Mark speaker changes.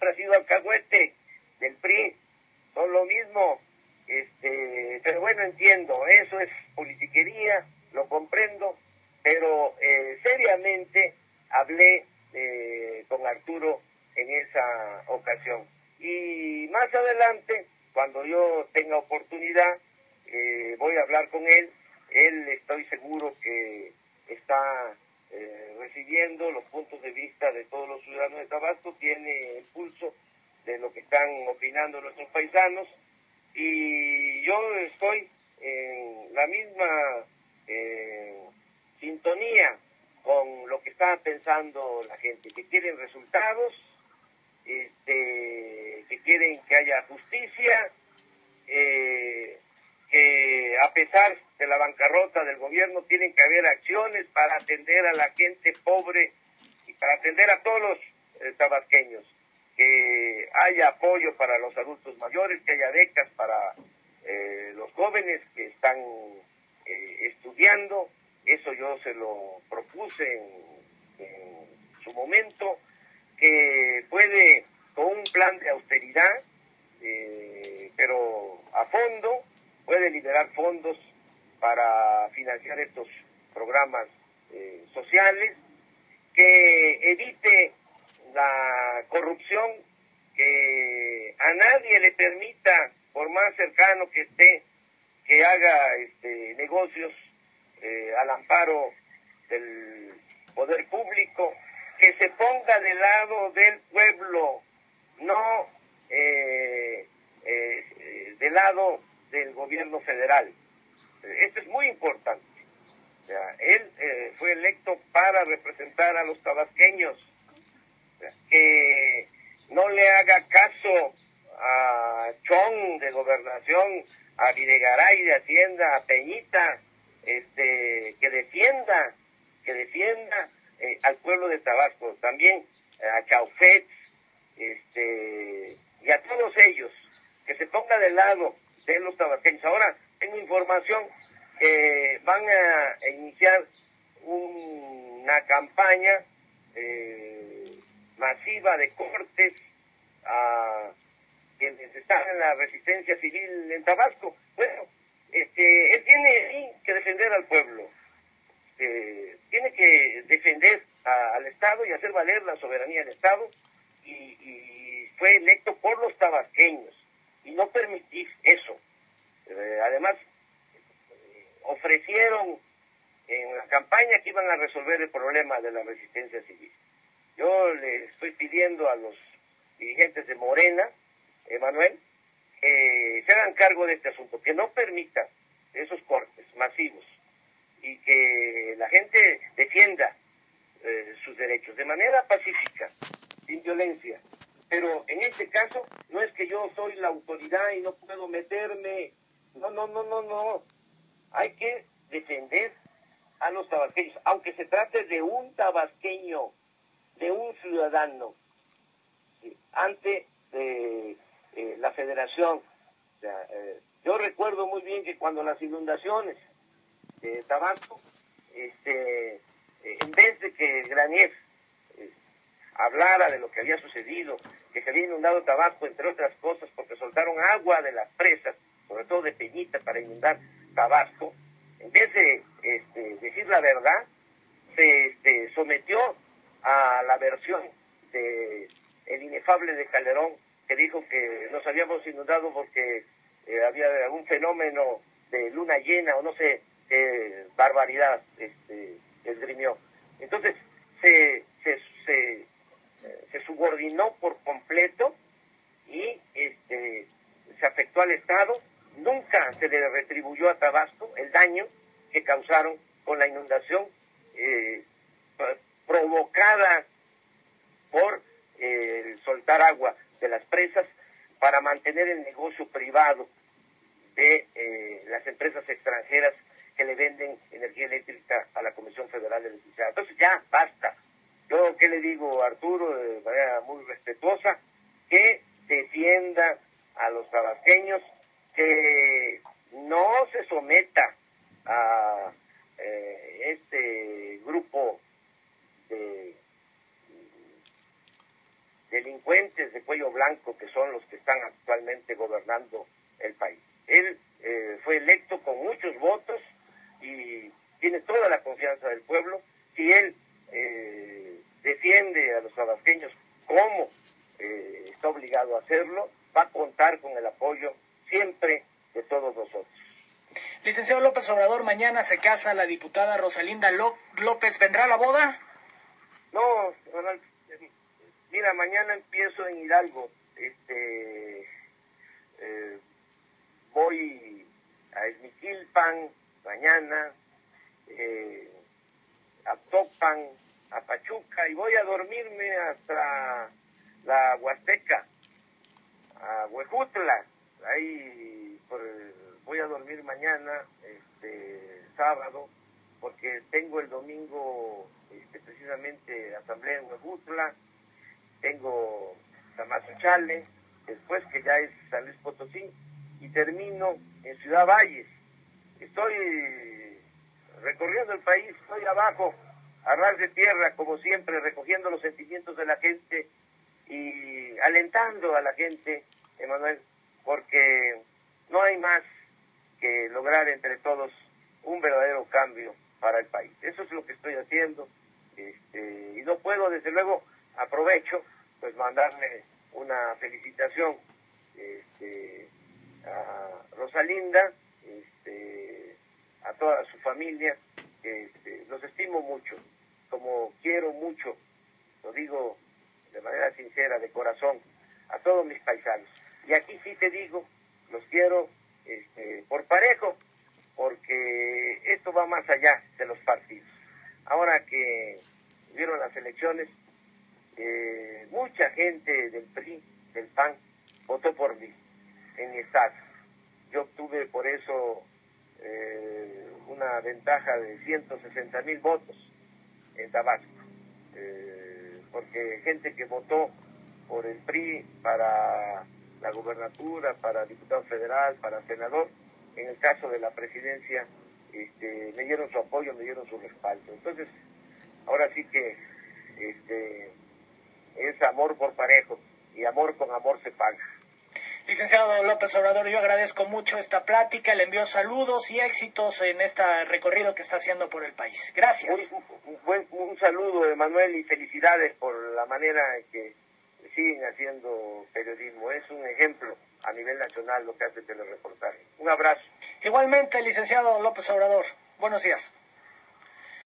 Speaker 1: siempre ha sido alcahuete del PRI, son lo mismo, pero bueno, entiendo, eso es politiquería, lo comprendo, pero seriamente hablé con Arturo en esa ocasión. Y más adelante, cuando yo tenga oportunidad, voy a hablar con él. Él, estoy seguro que está recibiendo los puntos de vista de todos los ciudadanos de Tabasco, tiene el pulso de lo que están opinando nuestros paisanos, y yo estoy en la misma sintonía con lo que está pensando la gente, que quieren resultados, que quieren que haya justicia, que a pesar de la bancarrota del gobierno tienen que haber acciones para atender a la gente pobre y para atender a todos los tabasqueños, que haya apoyo para los adultos mayores, que haya becas para los jóvenes que están estudiando. Eso yo se lo propuse en su momento, que puede con un plan de austeridad, pero a fondo, puede liberar fondos para financiar estos programas sociales, que evite la corrupción, que a nadie le permita, por más cercano que esté, que haga negocios al amparo del poder público, que se ponga del lado del pueblo, no del lado del gobierno federal. Esto es muy importante. O sea, él fue electo para representar a los tabasqueños, que no le haga caso a Chong de Gobernación, a Videgaray de Hacienda, a Peñita, que defienda al pueblo de Tabasco, también a Chaufet, y a todos ellos, que se ponga del lado de los tabasqueños. Ahora tengo información que van a iniciar una campaña masiva de cortes a quienes están en la resistencia civil en Tabasco. Bueno, él tiene que defender al pueblo, tiene que defender al Estado y hacer valer la soberanía del Estado, y fue electo por los tabasqueños, y no permitir eso. Además, ofrecieron en la campaña que iban a resolver el problema de la resistencia civil. Yo le estoy pidiendo a los dirigentes de Morena, Emanuel, que se hagan cargo de este asunto, que no permitan esos cortes masivos y que la gente defienda sus derechos de manera pacífica, sin violencia. Pero en este caso no es que yo soy la autoridad y no puedo meterme. No. Hay que defender a los tabasqueños, aunque se trate de un tabasqueño, de un ciudadano, ante la federación. O sea, yo recuerdo muy bien que cuando las inundaciones de Tabasco, en vez de que Granier hablara de lo que había sucedido, que se había inundado Tabasco, entre otras cosas, porque soltaron agua de las presas, sobre todo de Peñita, para inundar Tabasco, en vez de decir la verdad, se sometió a la versión de el inefable de Calderón, que dijo que nos habíamos inundado porque había algún fenómeno de luna llena, o no sé qué barbaridad esgrimió. Entonces se subordinó por completo y se afectó al Estado. Nunca se le retribuyó a Tabasco el daño que causaron con la inundación provocada por soltar agua de las presas para mantener el negocio privado de las empresas extranjeras que le venden energía eléctrica a la Comisión Federal de Electricidad. Entonces ya basta. Yo, ¿qué le digo a Arturo de manera muy respetuosa? Que defienda a los tabasqueños, que no se someta a este grupo de delincuentes de cuello blanco, que son los que están actualmente gobernando el país. Él fue electo con muchos votos y tiene toda la confianza del pueblo. Si él defiende a los tabasqueños como está obligado a hacerlo, va a contar con el apoyo siempre de todos nosotros.
Speaker 2: Licenciado López Obrador, mañana se casa la diputada Rosalinda López. ¿Vendrá a la boda?
Speaker 1: No, mira, mañana empiezo en Hidalgo. Voy a Esmiquilpan mañana, a Topan, a Pachuca, y voy a dormirme hasta la Huasteca, a Huejutla. Ahí voy a dormir mañana, sábado, porque tengo el domingo precisamente asamblea en Huejutla, tengo Tamazunchale, después que ya es San Luis Potosí, y termino en Ciudad Valles. Estoy recorriendo el país, estoy abajo, a ras de tierra, como siempre, recogiendo los sentimientos de la gente y alentando a la gente, Emanuel, porque no hay más que lograr entre todos un verdadero cambio para el país. Eso es lo que estoy haciendo, y no puedo, desde luego, aprovecho, pues mandarle una felicitación a Rosalinda, a toda su familia, los estimo mucho, como quiero mucho, lo digo de manera sincera, de corazón, a todos mis paisanos. Y aquí sí te digo, los quiero por parejo, porque esto va más allá de los partidos. Ahora que vieron las elecciones, mucha gente del PRI, del PAN, votó por mí en mi estado. Yo obtuve por eso una ventaja de 160,000 votos en Tabasco, porque gente que votó por el PRI para la gubernatura, para diputado federal, para senador, en el caso de la presidencia, me dieron su apoyo, me dieron su respaldo. Entonces, ahora sí que es amor por parejo, y amor con amor se paga.
Speaker 2: Licenciado López Obrador, yo agradezco mucho esta plática, le envío saludos y éxitos en este recorrido que está haciendo por el país. Gracias.
Speaker 1: Un saludo, Emanuel, y felicidades por la manera en que siguen haciendo periodismo. Es un ejemplo a nivel nacional lo que hace Telereportaje. Un abrazo.
Speaker 2: Igualmente, licenciado López Obrador. Buenos días.